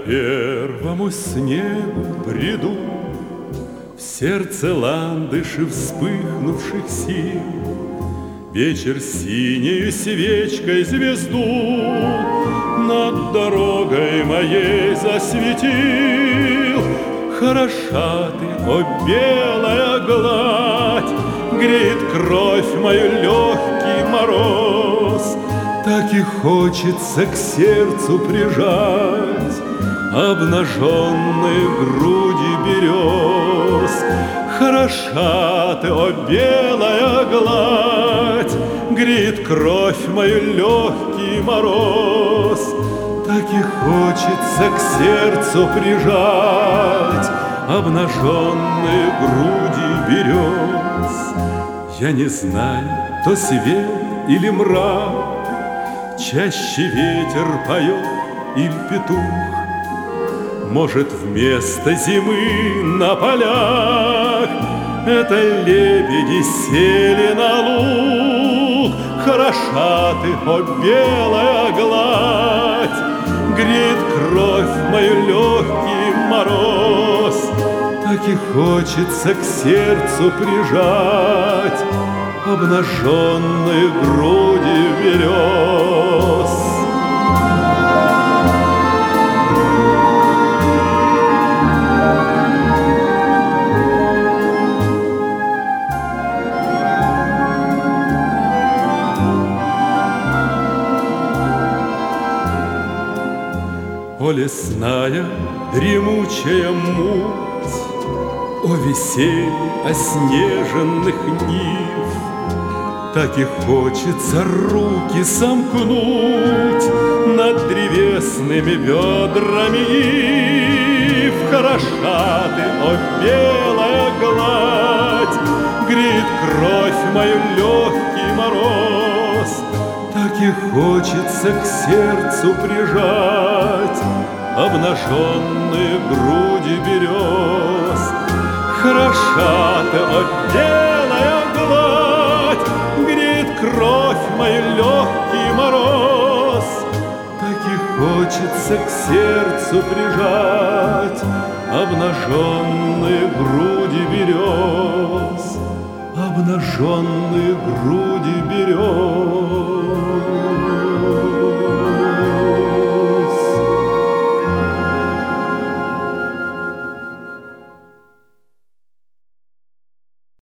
первому снегу приду, в сердце ландыши вспыхнувших сил. Вечер синею свечкой звезду над дорогой моей засветил. Хороша ты, о белая гладь, греет кровь мою легкий мороз. Так и хочется к сердцу прижать обнаженные груди берез. Хороша ты, о белая гладь, греет кровь мою легкий мороз. Так и хочется к сердцу прижать обнаженные груди берез. Я не знаю, то свет или мрак, чаще ветер поет или петух. Может, вместо зимы на полях это лебеди сели на луг. Хороша ты, о белая гладь, греет кровь мою легкий мороз. Так и хочется к сердцу прижать обнаженные груди берез. О лесная дремучая муть, о веселье оснеженных нив, так и хочется руки сомкнуть над древесными бедрами ив. Хороша ты, о белая гладь, греет кровь мою легкий мороз. Так и хочется к сердцу прижать обнаженные груди берез. Хороша ты, о белая гладь, греет кровь мою легкий мороз. Так и хочется к сердцу прижать обнаженные груди берез. Обнаженные груди берез.